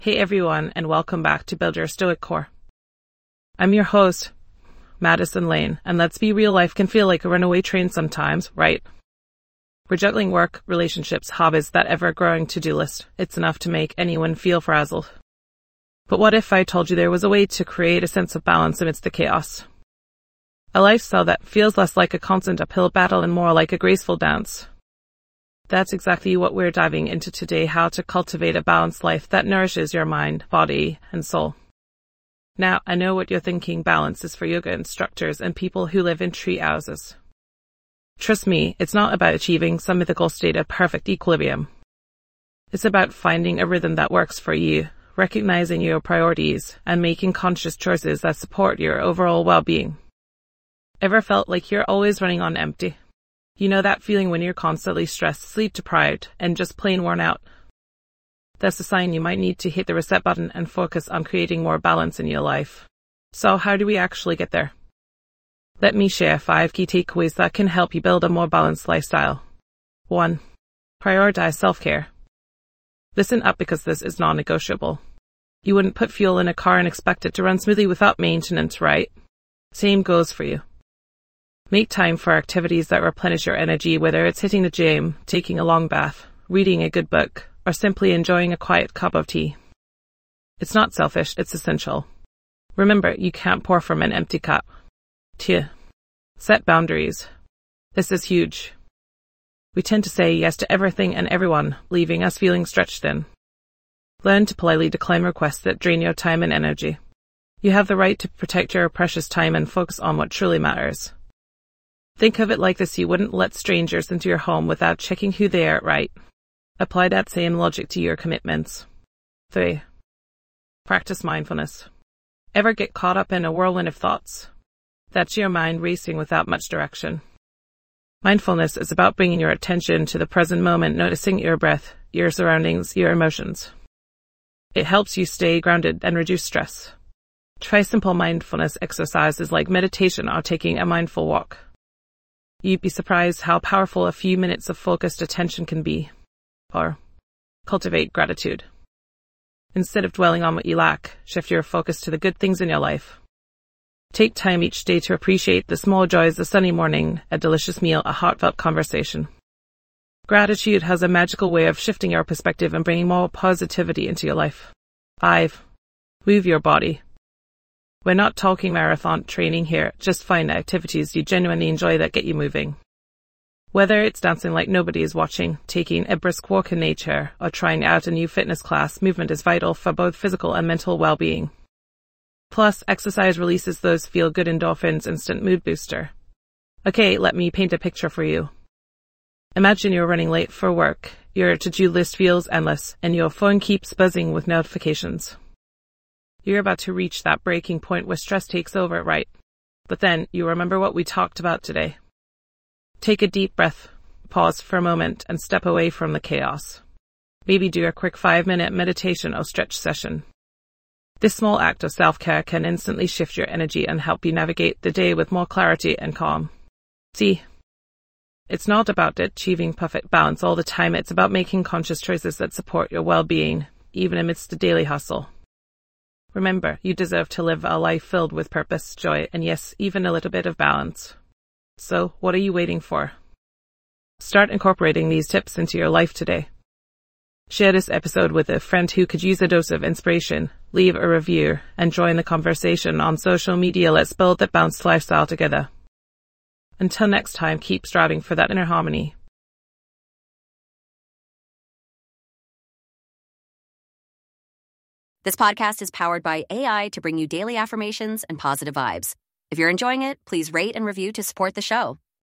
Hey everyone, and welcome back to Build Your Stoic Core. I'm your host, Madison Lane, and let's be real, life can feel like a runaway train sometimes, right? We're juggling work, relationships, hobbies, that ever-growing to-do list. It's enough to make anyone feel frazzled. But what if I told you there was a way to create a sense of balance amidst the chaos? A lifestyle that feels less like a constant uphill battle and more like a graceful dance. That's exactly what we're diving into today, how to cultivate a balanced life that nourishes your mind, body, and soul. Now, I know what you're thinking, balance is for yoga instructors and people who live in tree houses. Trust me, it's not about achieving some mythical state of perfect equilibrium. It's about finding a rhythm that works for you, recognizing your priorities, and making conscious choices that support your overall well-being. Ever felt like you're always running on empty? You know that feeling when you're constantly stressed, sleep-deprived, and just plain worn out? That's a sign you might need to hit the reset button and focus on creating more balance in your life. So how do we actually get there? Let me share 5 key takeaways that can help you build a more balanced lifestyle. 1. Prioritize self-care. Listen up, because this is non-negotiable. You wouldn't put fuel in a car and expect it to run smoothly without maintenance, right? Same goes for you. Make time for activities that replenish your energy, whether it's hitting the gym, taking a long bath, reading a good book, or simply enjoying a quiet cup of tea. It's not selfish, it's essential. Remember, you can't pour from an empty cup. 2. Set boundaries. This is huge. We tend to say yes to everything and everyone, leaving us feeling stretched thin. Learn to politely decline requests that drain your time and energy. You have the right to protect your precious time and focus on what truly matters. Think of it like this: you wouldn't let strangers into your home without checking who they are, right? Apply that same logic to your commitments. 3. Practice mindfulness. Ever get caught up in a whirlwind of thoughts? That's your mind racing without much direction. Mindfulness is about bringing your attention to the present moment, noticing your breath, your surroundings, your emotions. It helps you stay grounded and reduce stress. Try simple mindfulness exercises like meditation or taking a mindful walk. You'd be surprised how powerful a few minutes of focused attention can be. Or, cultivate gratitude. Instead of dwelling on what you lack, shift your focus to the good things in your life. Take time each day to appreciate the small joys: a sunny morning, a delicious meal, a heartfelt conversation. Gratitude has a magical way of shifting your perspective and bringing more positivity into your life. 5. Move your body. We're not talking marathon training here, just find activities you genuinely enjoy that get you moving. Whether it's dancing like nobody is watching, taking a brisk walk in nature, or trying out a new fitness class, movement is vital for both physical and mental well-being. Plus, exercise releases those feel-good endorphins, instant mood booster. Okay, let me paint a picture for you. Imagine you're running late for work, your to-do list feels endless, and your phone keeps buzzing with notifications. You're about to reach that breaking point where stress takes over, right? But then you remember what we talked about today. Take a deep breath, pause for a moment, and step away from the chaos. Maybe do a quick 5-minute meditation or stretch session. This small act of self-care can instantly shift your energy and help you navigate the day with more clarity and calm. See, it's not about achieving perfect balance all the time. It's about making conscious choices that support your well-being, even amidst the daily hustle. Remember, you deserve to live a life filled with purpose, joy, and yes, even a little bit of balance. So, what are you waiting for? Start incorporating these tips into your life today. Share this episode with a friend who could use a dose of inspiration, leave a review, and join the conversation on social media. Let's build that balanced lifestyle together. Until next time, keep striving for that inner harmony. This podcast is powered by AI to bring you daily affirmations and positive vibes. If you're enjoying it, please rate and review to support the show.